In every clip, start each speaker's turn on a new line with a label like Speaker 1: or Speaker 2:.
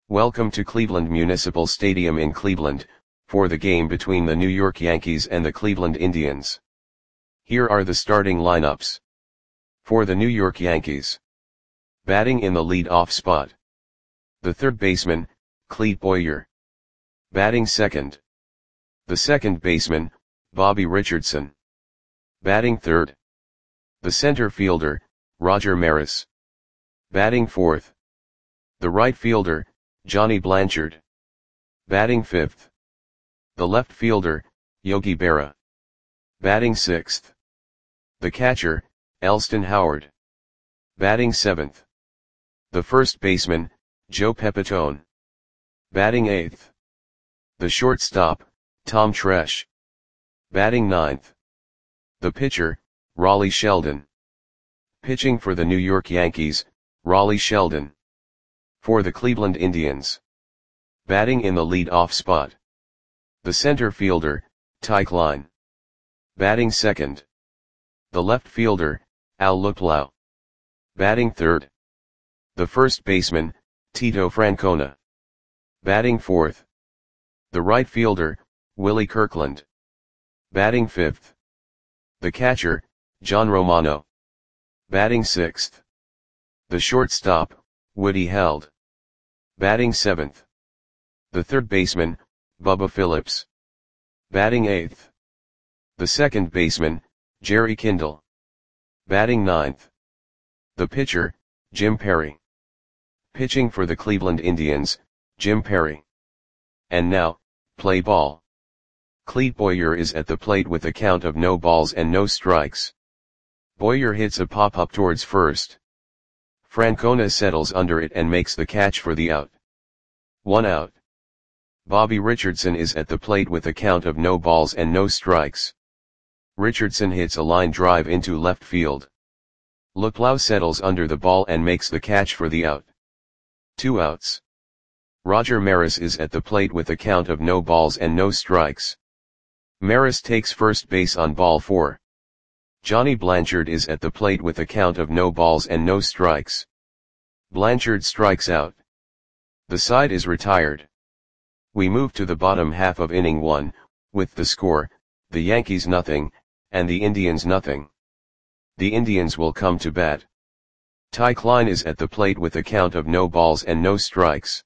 Speaker 1: Welcome to Cleveland Municipal Stadium in Cleveland, for the game between the New York Yankees and the Cleveland Indians. Here are the starting lineups. For the New York Yankees. Batting in the lead-off spot. The third baseman, Clete Boyer. Batting second. The second baseman, Bobby Richardson. Batting third. The center fielder, Roger Maris. Batting fourth. The right fielder, Johnny Blanchard. Batting fifth. The left fielder, Yogi Berra. Batting sixth. The catcher, Elston Howard. Batting seventh. The first baseman, Joe Pepitone. Batting eighth. The shortstop, Tom Tresh. Batting ninth. The pitcher, Raleigh Sheldon. Pitching for the New York Yankees, Raleigh Sheldon. For the Cleveland Indians. Batting in the lead-off spot. The center fielder, Ty Klein. Batting second. The left fielder, Al Luplow. Batting third. The first baseman, Tito Francona. Batting fourth. The right fielder, Willie Kirkland. Batting fifth. The catcher, John Romano. Batting sixth. The shortstop, Woody Held. Batting seventh. The third baseman, Bubba Phillips. Batting eighth. The second baseman, Jerry Kindle. Batting ninth. The pitcher, Jim Perry. Pitching for the Cleveland Indians, Jim Perry. And now, play ball. Clete Boyer is at the plate with a count of no balls and no strikes. Boyer hits a pop-up towards first. Francona settles under it and makes the catch for the out. 1 out. Bobby Richardson is at the plate with a count of no balls and no strikes. Richardson hits a line drive into left field. Luplow settles under the ball and makes the catch for the out. 2 outs. Roger Maris is at the plate with a count of no balls and no strikes. Maris takes first base on ball 4. Johnny Blanchard is at the plate with a count of no balls and no strikes. Blanchard strikes out. The side is retired. We move to the bottom half of inning 1, with the score, the Yankees nothing, and the Indians nothing. The Indians will come to bat. Ty Klein is at the plate with a count of no balls and no strikes.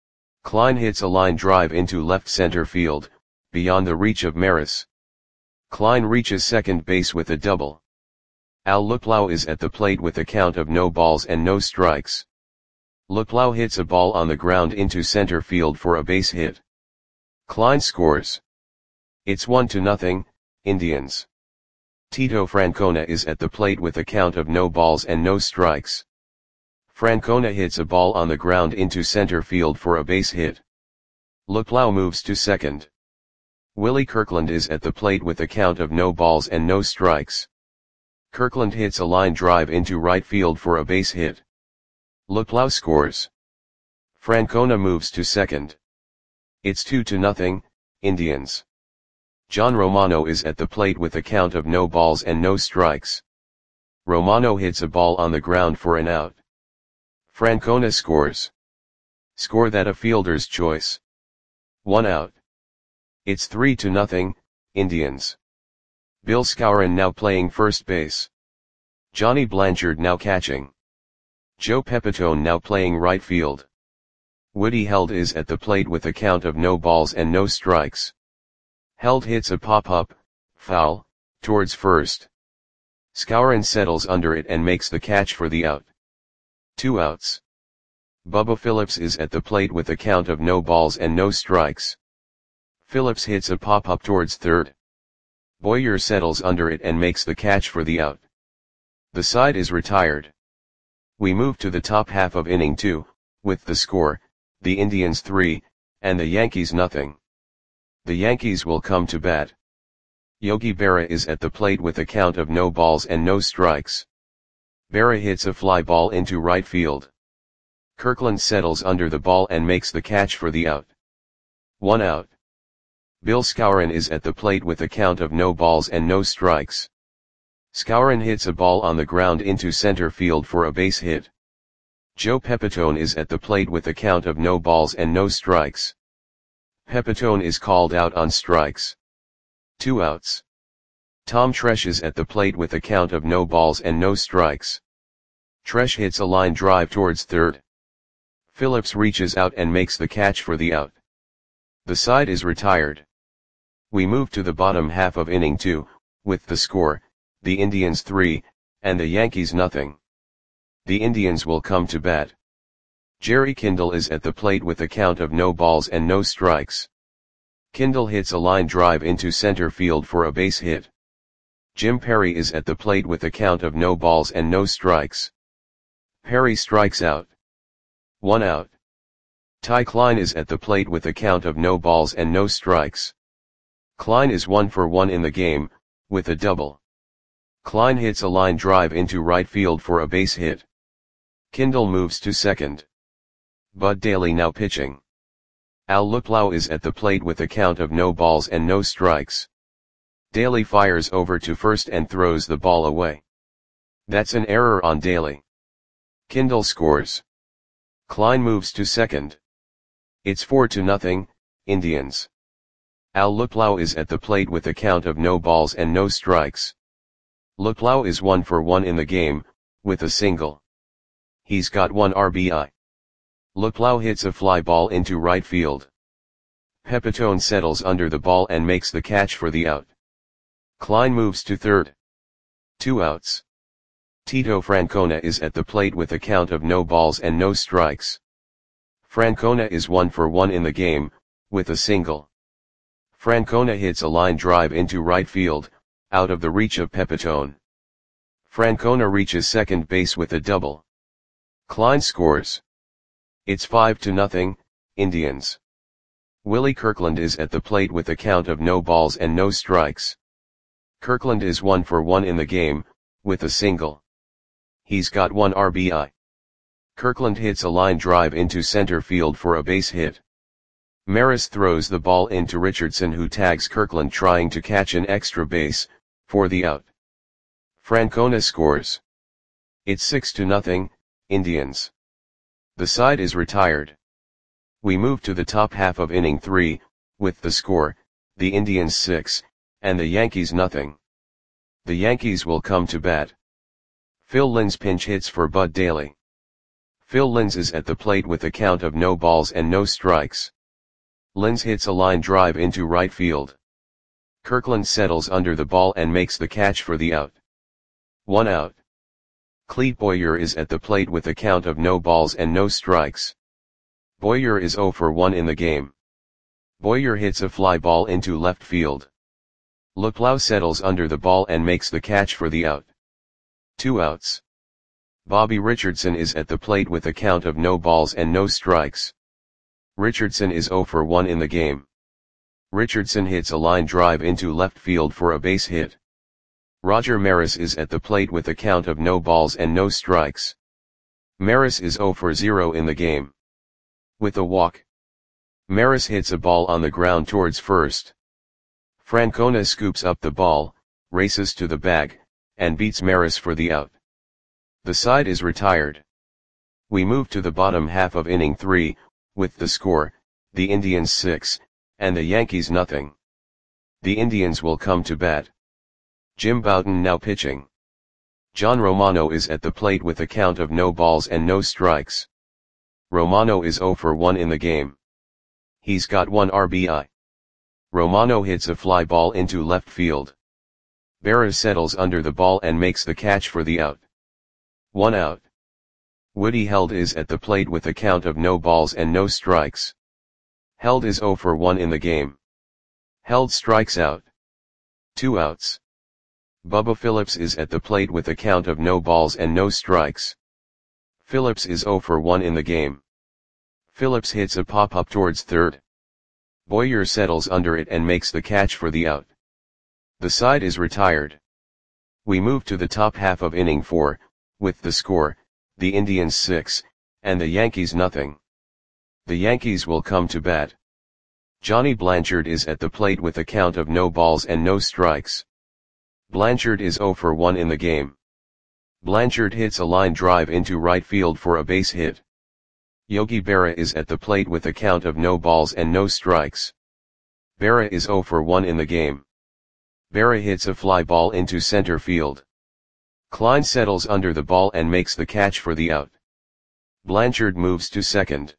Speaker 1: Klein hits a line drive into left center field, beyond the reach of Maris. Klein reaches second base with a double. Al Luplow is at the plate with a count of no balls and no strikes. Luplow hits a ball on the ground into center field for a base hit. Klein scores. It's 1-0, Indians. Tito Francona is at the plate with a count of no balls and no strikes. Francona hits a ball on the ground into center field for a base hit. Luplow moves to second. Willie Kirkland is at the plate with a count of no balls and no strikes. Kirkland hits a line drive into right field for a base hit. Luplow scores. Francona moves to second. It's 2-0, Indians. John Romano is at the plate with a count of no balls and no strikes. Romano hits a ball on the ground for an out. Francona scores. Score that a fielder's choice. 1 out. It's 3-0, Indians. Bill Skowron now playing first base. Johnny Blanchard now catching. Joe Pepitone now playing right field. Woody Held is at the plate with a count of no balls and no strikes. Held hits a pop-up, foul, towards first. Skowron settles under it and makes the catch for the out. 2 outs. Bubba Phillips is at the plate with a count of no balls and no strikes. Phillips hits a pop-up towards third. Boyer settles under it and makes the catch for the out. The side is retired. We move to the top half of inning 2, with the score, the Indians 3, and the Yankees nothing. The Yankees will come to bat. Yogi Berra is at the plate with a count of no balls and no strikes. Berra hits a fly ball into right field. Kirkland settles under the ball and makes the catch for the out. 1 out. Bill Skowron is at the plate with a count of no balls and no strikes. Skowron hits a ball on the ground into center field for a base hit. Joe Pepitone is at the plate with a count of no balls and no strikes. Pepitone is called out on strikes. 2 outs. Tom Tresh is at the plate with a count of no balls and no strikes. Tresh hits a line drive towards third. Phillips reaches out and makes the catch for the out. The side is retired. We move to the bottom half of inning 2, with the score, the Indians 3, and the Yankees nothing. The Indians will come to bat. Jerry Kindle is at the plate with a count of no balls and no strikes. Kindle hits a line drive into center field for a base hit. Jim Perry is at the plate with a count of no balls and no strikes. Perry strikes out. 1 out. Ty Klein is at the plate with a count of no balls and no strikes. Klein is 1 for 1 in the game, with a double. Klein hits a line drive into right field for a base hit. Kindle moves to second. Bud Daly now pitching. Al Luplow is at the plate with a count of no balls and no strikes. Daly fires over to first and throws the ball away. That's an error on Daly. Kindle scores. Klein moves to second. It's 4-0, Indians. Al Luplow is at the plate with a count of no balls and no strikes. Luplow is 1 for 1 in the game, with a single. He's got 1 RBI. Luplow hits a fly ball into right field. Pepitone settles under the ball and makes the catch for the out. Klein moves to third. 2 outs. Tito Francona is at the plate with a count of no balls and no strikes. Francona is 1 for 1 in the game, with a single. Francona hits a line drive into right field, out of the reach of Pepitone. Francona reaches second base with a double. Klein scores. It's 5-0, Indians. Willie Kirkland is at the plate with a count of no balls and no strikes. Kirkland is 1 for 1 in the game, with a single. He's got 1 RBI. Kirkland hits a line drive into center field for a base hit. Maris throws the ball into Richardson, who tags Kirkland trying to catch an extra base, for the out. Francona scores. It's 6-0, Indians. The side is retired. We move to the top half of inning 3, with the score, the Indians 6, and the Yankees nothing. The Yankees will come to bat. Phil Linz pinch hits for Bud Daly. Phil Linz is at the plate with a count of no balls and no strikes. Linz hits a line drive into right field. Kirkland settles under the ball and makes the catch for the out. 1 out. Clete Boyer is at the plate with a count of no balls and no strikes. Boyer is 0 for 1 in the game. Boyer hits a fly ball into left field. Luplow settles under the ball and makes the catch for the out. 2 outs. Bobby Richardson is at the plate with a count of no balls and no strikes. Richardson is 0 for 1 in the game. Richardson hits a line drive into left field for a base hit. Roger Maris is at the plate with a count of no balls and no strikes. Maris is 0 for 0 in the game. With a walk. Maris hits a ball on the ground towards first. Francona scoops up the ball, races to the bag, and beats Maris for the out. The side is retired. We move to the bottom half of inning 3, with the score, the Indians 6, and the Yankees nothing. The Indians will come to bat. Jim Bouton now pitching. John Romano is at the plate with a count of no balls and no strikes. Romano is 0 for 1 in the game. He's got 1 RBI. Romano hits a fly ball into left field. Berra settles under the ball and makes the catch for the out. 1 out. Woody Held is at the plate with a count of no balls and no strikes. Held is 0 for 1 in the game. Held strikes out. 2 outs. Bubba Phillips is at the plate with a count of no balls and no strikes. Phillips is 0 for 1 in the game. Phillips hits a pop-up towards third. Boyer settles under it and makes the catch for the out. The side is retired. We move to the top half of inning 4, with the score, the Indians 6, and the Yankees nothing. The Yankees will come to bat. Johnny Blanchard is at the plate with a count of no balls and no strikes. Blanchard is 0 for 1 in the game. Blanchard hits a line drive into right field for a base hit. Yogi Berra is at the plate with a count of no balls and no strikes. Berra is 0 for 1 in the game. Berra hits a fly ball into center field. Klein settles under the ball and makes the catch for the out. Blanchard moves to second.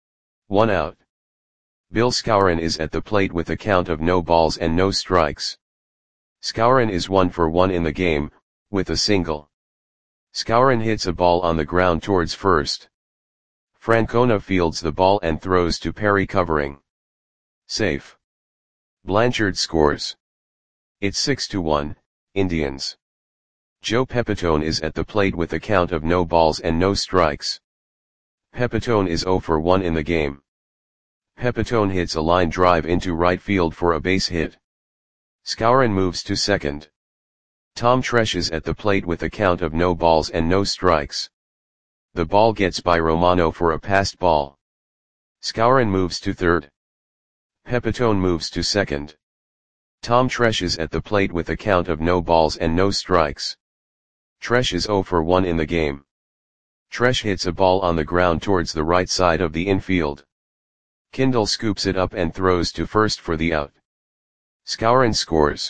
Speaker 1: 1 out. Bill Skowron is at the plate with a count of no balls and no strikes. Skowron is 1 for 1 in the game, with a single. Skowron hits a ball on the ground towards first. Francona fields the ball and throws to Perry covering. Safe. Blanchard scores. It's 6-1, Indians. Joe Pepitone is at the plate with a count of no balls and no strikes. Pepitone is 0 for 1 in the game. Pepitone hits a line drive into right field for a base hit. Skowron moves to second. Tom Tresh is at the plate with a count of no balls and no strikes. The ball gets by Romano for a passed ball. Skowron moves to third. Pepitone moves to second. Tom Tresh is at the plate with a count of no balls and no strikes. Tresh is 0 for 1 in the game. Tresh hits a ball on the ground towards the right side of the infield. Kindle scoops it up and throws to first for the out. Skowron scores.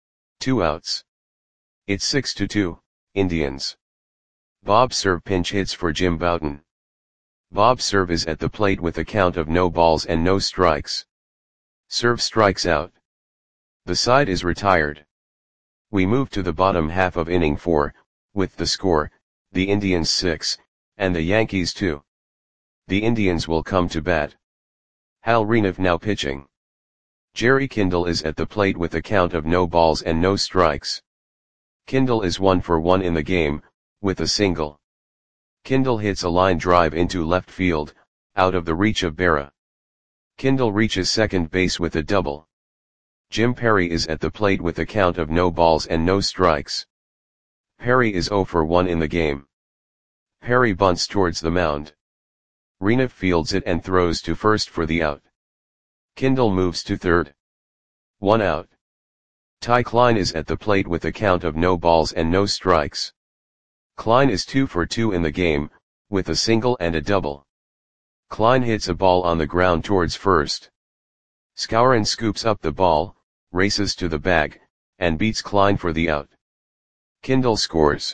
Speaker 1: 2 outs. It's 6-2, Indians. Bob Cerv pinch hits for Jim Bouton. Bob Cerv is at the plate with a count of no balls and no strikes. Cerv strikes out. The side is retired. We move to the bottom half of inning 4, with the score, the Indians 6, and the Yankees 2. The Indians will come to bat. Hal Renouf now pitching. Jerry Kindle is at the plate with a count of no balls and no strikes. Kindle is 1 for 1 in the game, with a single. Kindle hits a line drive into left field, out of the reach of Berra. Kindle reaches second base with a double. Jim Perry is at the plate with a count of no balls and no strikes. Perry is 0 for 1 in the game. Perry bunts towards the mound. Renouf fields it and throws to first for the out. Kindle moves to third. 1 out. Ty Klein is at the plate with a count of no balls and no strikes. Klein is 2 for 2 in the game, with a single and a double. Klein hits a ball on the ground towards first. Skowron scoops up the ball, races to the bag, and beats Klein for the out. Kindle scores.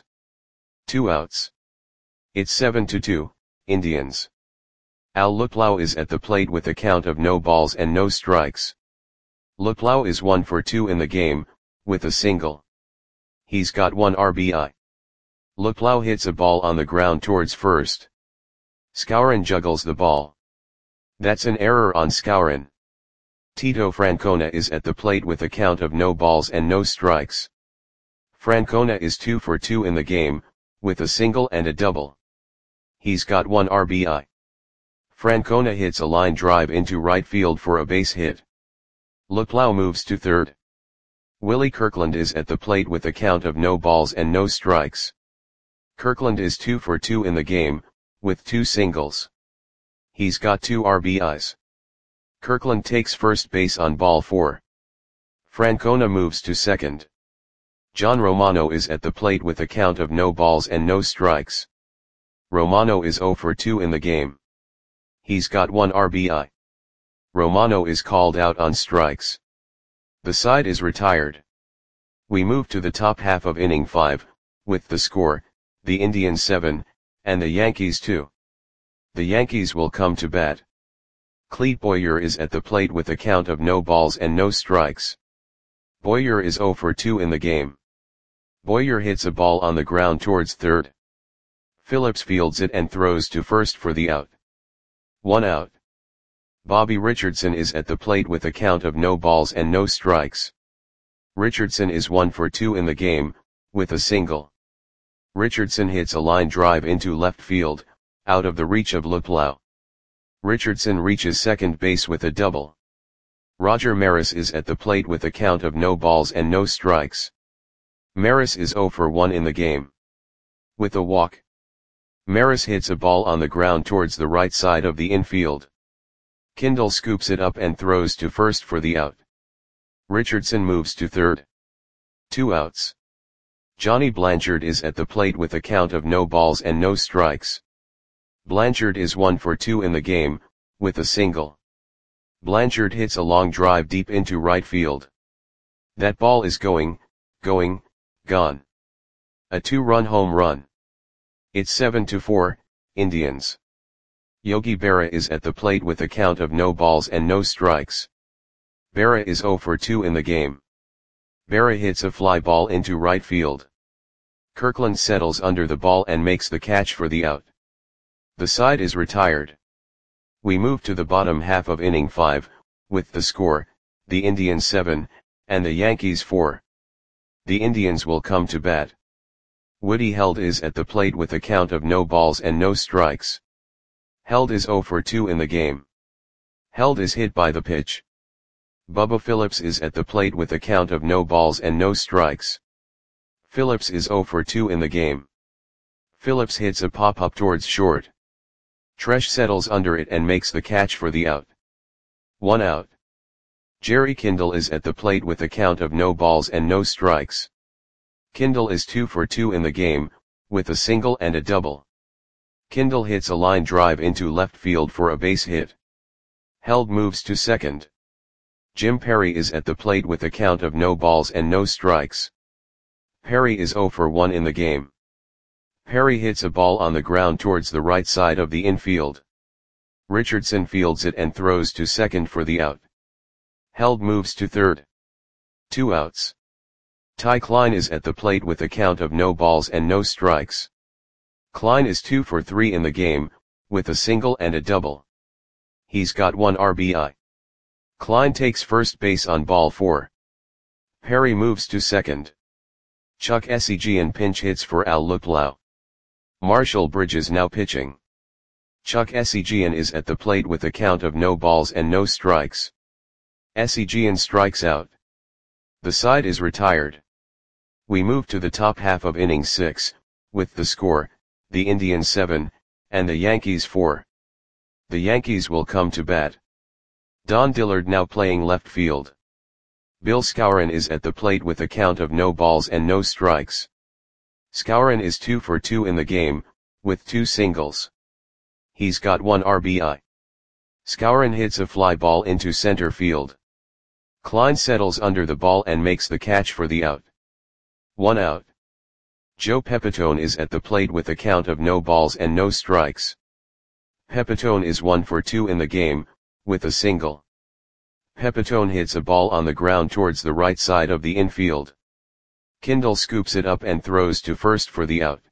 Speaker 1: 2 outs. It's 7-2, Indians. Al Luplow is at the plate with a count of no balls and no strikes. Luplow is 1 for 2 in the game, with a single. He's got 1 RBI. Luplow hits a ball on the ground towards first. Skowron juggles the ball. That's an error on Skowron. Tito Francona is at the plate with a count of no balls and no strikes. Francona is 2 for 2 in the game, with a single and a double. He's got 1 RBI. Francona hits a line drive into right field for a base hit. Luplow moves to third. Willie Kirkland is at the plate with a count of no balls and no strikes. Kirkland is 2 for 2 in the game, with 2 singles. He's got 2 RBIs. Kirkland takes first base on ball 4. Francona moves to second. John Romano is at the plate with a count of no balls and no strikes. Romano is 0 for 2 in the game. He's got 1 RBI. Romano is called out on strikes. The side is retired. We move to the top half of inning 5, with the score, the Indians 7, and the Yankees 2. The Yankees will come to bat. Clete Boyer is at the plate with a count of no balls and no strikes. Boyer is 0 for 2 in the game. Boyer hits a ball on the ground towards third. Phillips fields it and throws to first for the out. 1 out. Bobby Richardson is at the plate with a count of no balls and no strikes. Richardson is 1 for 2 in the game, with a single. Richardson hits a line drive into left field, out of the reach of Luplow. Richardson reaches second base with a double. Roger Maris is at the plate with a count of no balls and no strikes. Maris is 0 for 1 in the game. With a walk. Maris hits a ball on the ground towards the right side of the infield. Kindle scoops it up and throws to first for the out. Richardson moves to third. 2 outs. Johnny Blanchard is at the plate with a count of no balls and no strikes. Blanchard is 1 for 2 in the game, with a single. Blanchard hits a long drive deep into right field. That ball is gone. A 2-run home run. It's 7-4, Indians. Yogi Berra is at the plate with a count of no balls and no strikes. Berra is 0 for 2 in the game. Berra hits a fly ball into right field. Kirkland settles under the ball and makes the catch for the out. The side is retired. We move to the bottom half of inning 5, with the score, the Indians 7, and the Yankees 4. The Indians will come to bat. Woody Held is at the plate with a count of no balls and no strikes. Held is 0 for 2 in the game. Held is hit by the pitch. Bubba Phillips is at the plate with a count of no balls and no strikes. Phillips is 0 for 2 in the game. Phillips hits a pop-up towards short. Tresh settles under it and makes the catch for the out. 1 out. Jerry Kindle is at the plate with a count of no balls and no strikes. Kindle is 2 for 2 in the game, with a single and a double. Kindle hits a line drive into left field for a base hit. Held moves to second. Jim Perry is at the plate with a count of no balls and no strikes. Perry is 0 for 1 in the game. Perry hits a ball on the ground towards the right side of the infield. Richardson fields it and throws to second for the out. Held moves to third. 2 outs. Ty Klein is at the plate with a count of no balls and no strikes. Klein is 2 for 3 in the game, with a single and a double. He's got 1 RBI. Klein takes first base on ball 4. Perry moves to second. Chuck Esigian pinch hits for Al Luplow. Marshall Bridges now pitching. Chuck Esigian is at the plate with a count of no balls and no strikes. Esigian strikes out. The side is retired. We move to the top half of inning 6, with the score, the Indians 7, and the Yankees 4. The Yankees will come to bat. Don Dillard now playing left field. Bill Skowron is at the plate with a count of no balls and no strikes. Skowron is 2 for 2 in the game, with 2 singles. He's got 1 RBI. Skowron hits a fly ball into center field. Klein settles under the ball and makes the catch for the out. 1 out. Joe Pepitone is at the plate with a count of no balls and no strikes. Pepitone is 1 for 2 in the game, with a single. Pepitone hits a ball on the ground towards the right side of the infield. Kindle scoops it up and throws to first for the out.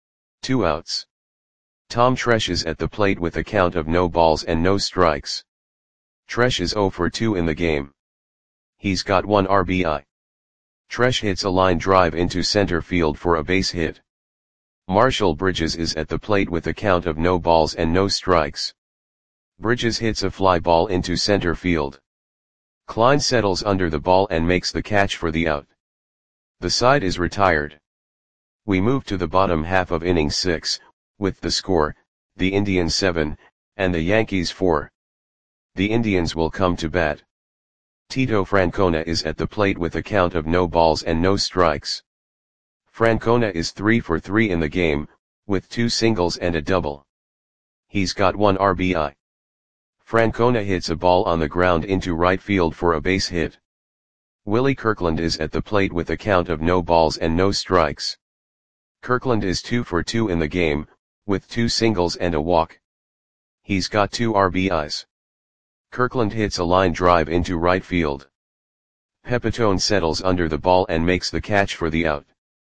Speaker 1: 2 outs. Tom Tresh is at the plate with a count of no balls and no strikes. Tresh is 0 for 2 in the game. He's got 1 RBI. Tresh hits a line drive into center field for a base hit. Marshall Bridges is at the plate with a count of no balls and no strikes. Bridges hits a fly ball into center field. Klein settles under the ball and makes the catch for the out. The side is retired. We move to the bottom half of inning 6, with the score, the Indians 7, and the Yankees 4. The Indians will come to bat. Tito Francona is at the plate with a count of no balls and no strikes. Francona is 3 for 3 in the game, with 2 singles and a double. He's got 1 RBI. Francona hits a ball on the ground into right field for a base hit. Willie Kirkland is at the plate with a count of no balls and no strikes. Kirkland is 2 for 2 in the game, with 2 singles and a walk. He's got 2 RBIs. Kirkland hits a line drive into right field. Pepitone settles under the ball and makes the catch for the out.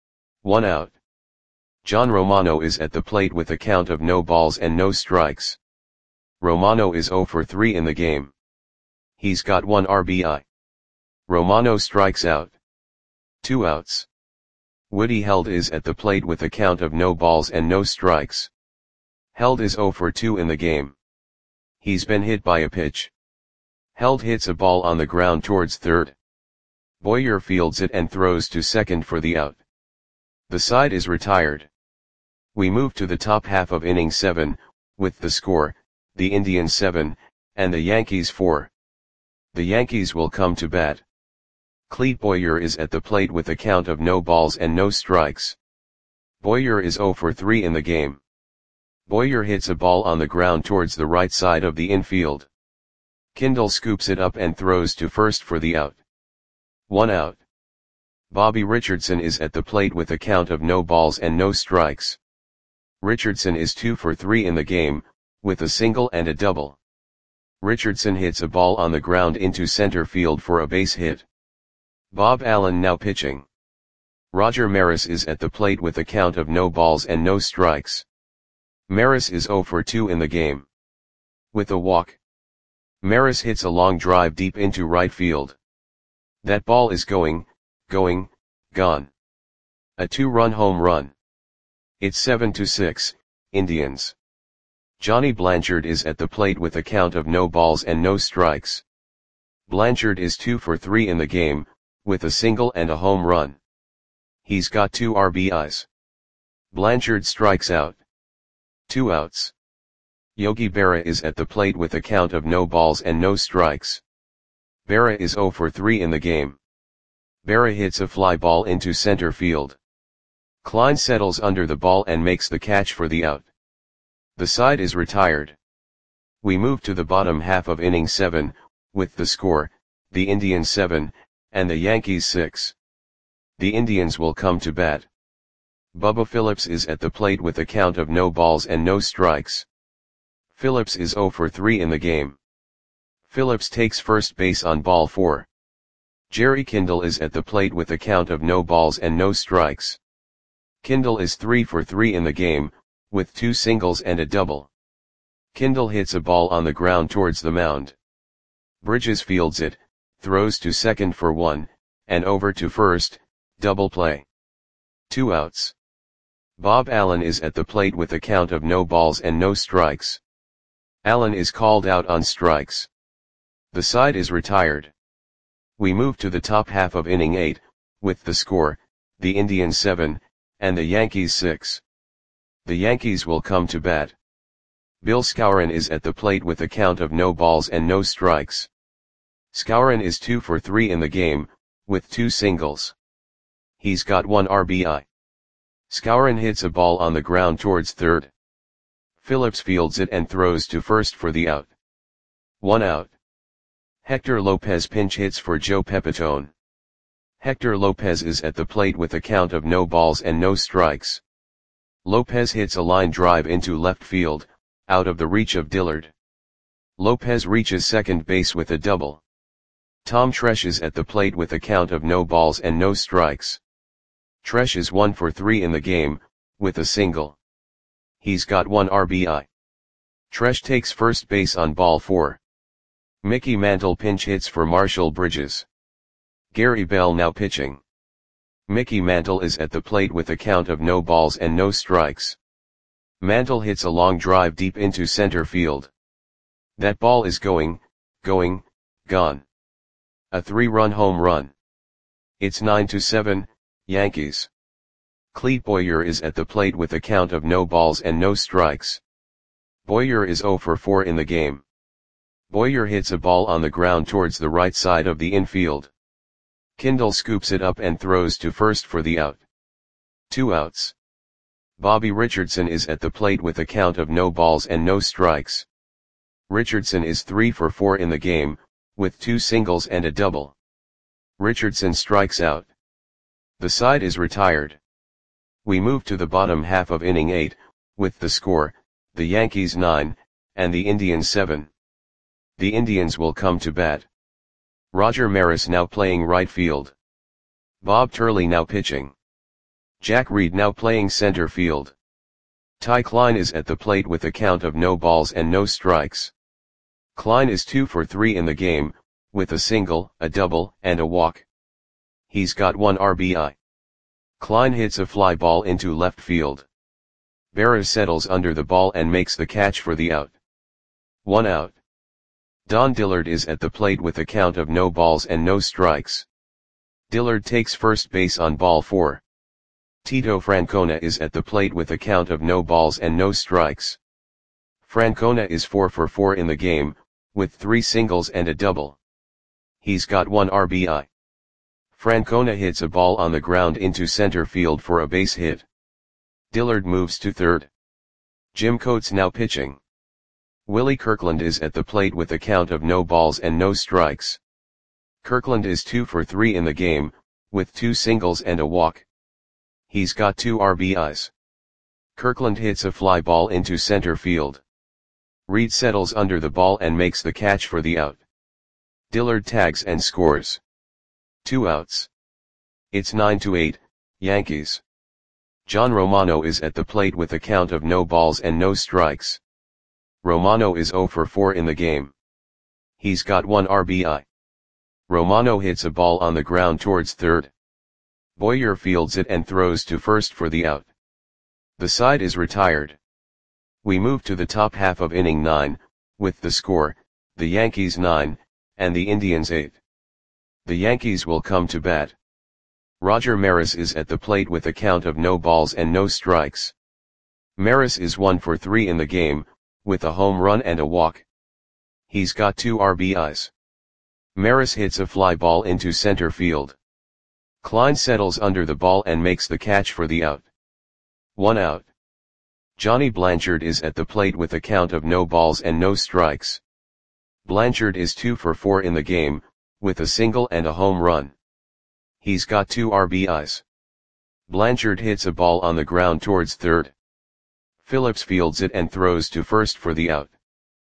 Speaker 1: 1 out. John Romano is at the plate with a count of no balls and no strikes. Romano is 0 for 3 in the game. He's got 1 RBI. Romano strikes out. 2 outs. Woody Held is at the plate with a count of no balls and no strikes. Held is 0 for 2 in the game. He's been hit by a pitch. Held hits a ball on the ground towards third. Boyer fields it and throws to second for the out. The side is retired. We move to the top half of inning 7, with the score, the Indians 7, and the Yankees 4. The Yankees will come to bat. Clete Boyer is at the plate with a count of no balls and no strikes. Boyer is 0 for 3 in the game. Boyer hits a ball on the ground towards the right side of the infield. Kindle scoops it up and throws to first for the out. 1 out. Bobby Richardson is at the plate with a count of no balls and no strikes. Richardson is 2 for 3 in the game, with a single and a double. Richardson hits a ball on the ground into center field for a base hit. Bob Allen now pitching. Roger Maris is at the plate with a count of no balls and no strikes. Maris is 0 for 2 in the game. With a walk. Maris hits a long drive deep into right field. That ball is gone. A 2-run home run. It's 7-6, Indians. Johnny Blanchard is at the plate with a count of no balls and no strikes. Blanchard is 2 for 3 in the game, with a single and a home run. He's got 2 RBIs. Blanchard strikes out. 2 outs. Yogi Berra is at the plate with a count of no balls and no strikes. Berra is 0 for 3 in the game. Berra hits a fly ball into center field. Klein settles under the ball and makes the catch for the out. The side is retired. We move to the bottom half of inning 7, with the score, the Indians 7, and the Yankees 6. The Indians will come to bat. Bubba Phillips is at the plate with a count of no balls and no strikes. Phillips is 0 for 3 in the game. Phillips takes first base on ball 4. Jerry Kindle is at the plate with a count of no balls and no strikes. Kindle is 3 for 3 in the game, with 2 singles and a double. Kindle hits a ball on the ground towards the mound. Bridges fields it, throws to second for 1, and over to first, double play. 2 outs. Bob Allen is at the plate with a count of no balls and no strikes. Allen is called out on strikes. The side is retired. We move to the top half of inning 8, with the score, the Indians 7, and the Yankees 6. The Yankees will come to bat. Bill Skowron is at the plate with a count of no balls and no strikes. Skowron is 2 for 3 in the game, with 2 singles. He's got 1 RBI. Skowron hits a ball on the ground towards third. Phillips fields it and throws to first for the out. 1 out. Hector Lopez pinch hits for Joe Pepitone. Hector Lopez is at the plate with a count of no balls and no strikes. Lopez hits a line drive into left field, out of the reach of Dillard. Lopez reaches second base with a double. Tom Tresh is at the plate with a count of no balls and no strikes. Tresh is 1 for 3 in the game, with a single. He's got 1 RBI. Tresh takes first base on ball 4. Mickey Mantle pinch hits for Marshall Bridges. Gary Bell now pitching. Mickey Mantle is at the plate with a count of no balls and no strikes. Mantle hits a long drive deep into center field. That ball is gone. A 3-run home run. It's 9-7, Yankees. Clete Boyer is at the plate with a count of no balls and no strikes. Boyer is 0 for 4 in the game. Boyer hits a ball on the ground towards the right side of the infield. Kindle scoops it up and throws to first for the out. 2 outs. Bobby Richardson is at the plate with a count of no balls and no strikes. Richardson is 3 for 4 in the game, with 2 singles and a double. Richardson strikes out. The side is retired. We move to the bottom half of inning 8, with the score, the Yankees 9, and the Indians 7. The Indians will come to bat. Roger Maris now playing right field. Bob Turley now pitching. Jack Reed now playing center field. Ty Klein is at the plate with a count of no balls and no strikes. Klein is 2 for 3 in the game, with a single, a double, and a walk. He's got 1 RBI. Klein hits a fly ball into left field. Berra settles under the ball and makes the catch for the out. 1 out. Don Dillard is at the plate with a count of no balls and no strikes. Dillard takes first base on ball 4. Tito Francona is at the plate with a count of no balls and no strikes. Francona is 4 for 4 in the game, with 3 singles and a double. He's got 1 RBI. Francona hits a ball on the ground into center field for a base hit. Dillard moves to third. Jim Coates now pitching. Willie Kirkland is at the plate with a count of no balls and no strikes. Kirkland is 2 for 3 in the game, with 2 singles and a walk. He's got 2 RBIs. Kirkland hits a fly ball into center field. Reed settles under the ball and makes the catch for the out. Dillard tags and scores. 2 outs. It's 9-8, Yankees. John Romano is at the plate with a count of no balls and no strikes. Romano is 0 for 4 in the game. He's got 1 RBI. Romano hits a ball on the ground towards third. Boyer fields it and throws to first for the out. The side is retired. We move to the top half of inning 9, with the score, the Yankees 9, and the Indians 8. The Yankees will come to bat. Roger Maris is at the plate with a count of no balls and no strikes. Maris is 1 for 3 in the game, with a home run and a walk. He's got 2 RBIs. Maris hits a fly ball into center field. Klein settles under the ball and makes the catch for the out. 1 out. Johnny Blanchard is at the plate with a count of no balls and no strikes. Blanchard is 2 for 4 in the game, with a single and a home run. He's got 2 RBIs. Blanchard hits a ball on the ground towards third. Phillips fields it and throws to first for the out.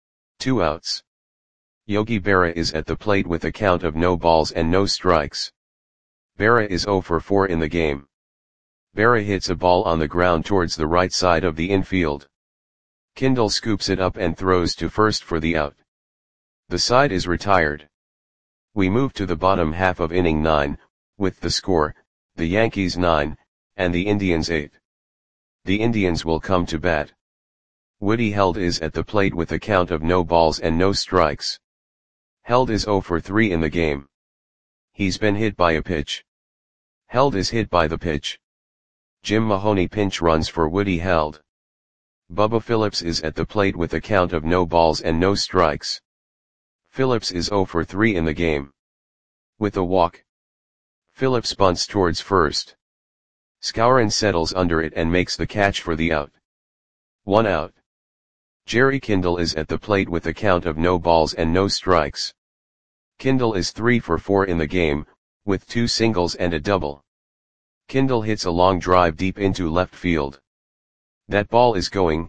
Speaker 1: 2 outs. Yogi Berra is at the plate with a count of no balls and no strikes. Berra is 0 for 4 in the game. Berra hits a ball on the ground towards the right side of the infield. Kindle scoops it up and throws to first for the out. The side is retired. We move to the bottom half of inning 9, with the score, the Yankees 9, and the Indians 8. The Indians will come to bat. Woody Held is at the plate with a count of no balls and no strikes. Held is 0 for 3 in the game. He's been hit by a pitch. Held is hit by the pitch. Jim Mahoney pinch runs for Woody Held. Bubba Phillips is at the plate with a count of no balls and no strikes. Phillips is 0 for 3 in the game. With a walk. Phillips bunts towards first. Skowron settles under it and makes the catch for the out. 1 out. Jerry Kindle is at the plate with a count of no balls and no strikes. Kindle is 3 for 4 in the game, with 2 singles and a double. Kindle hits a long drive deep into left field. That ball is gone.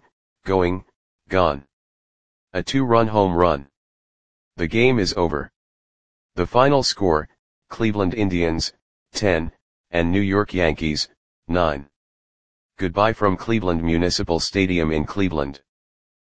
Speaker 1: A 2-run home run. The game is over. The final score, Cleveland Indians, 10, and New York Yankees, 9. Goodbye from Cleveland Municipal Stadium in Cleveland.